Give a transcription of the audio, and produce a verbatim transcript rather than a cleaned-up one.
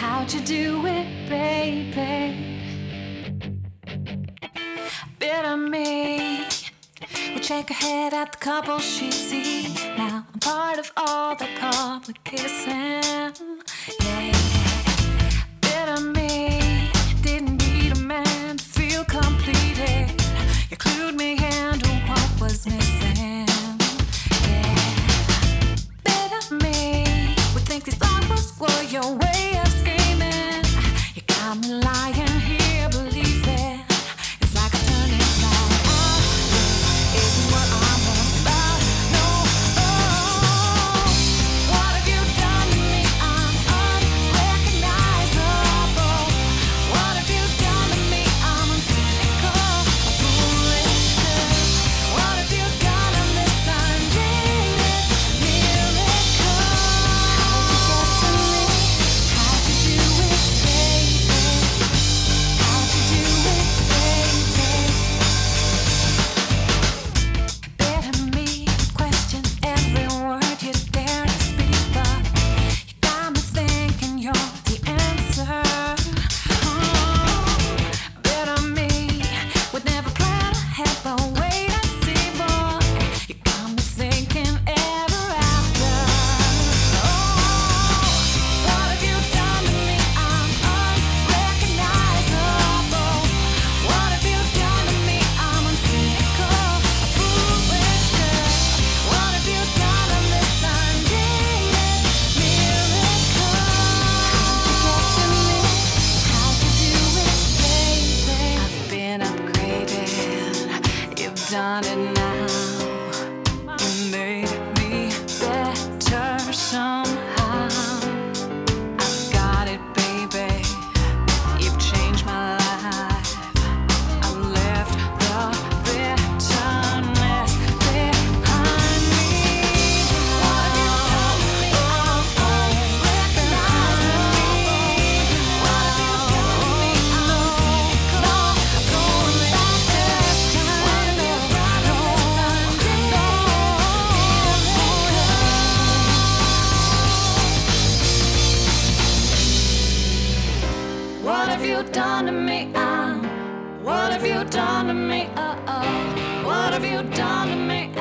how'd you do it, baby? Bitter me would shake her head at the couple she'd see. Now I'm part of all the public kissing. Yeah, bitter me didn't need a man to feel completed. You clued me into what was missing. Yeah, bitter me would think these songs were your way of screaming. You got me lying here believing it's like a turn inside out. This isn't what I'm about. No, oh, what have you done to me? I'm unrecognizable. What have you done to me? I'm uncynical, a foolish girl. What have you done on this undated miracle? How'd you get to me? How'd you do it, baby? How'd you do it, baby? Bitter me would question every word you dare to speak, but you got me thinking you're the answer. Oh, bitter me would never plan ahead, but wait and see, boy. You got me thinking ever after. Oh, what have you done to me? I'm unrecognizable. What have you done to me? I'm uncynical, a foolish girl. What have you done on this undated miracle? How'd you get to me? How'd you do it, baby? I've been upgraded. You've done it now. You made me better somehow. I've got it, baby. You've changed my life. I've left the bitterness behind me. What have you done to me? I'm unrecognizable. What have you done to me? I'm uncynical, a foolish girl. What have you done on this undated miracle? What have you done to me? Uh, what have you done to me? Uh oh. What have you done to me?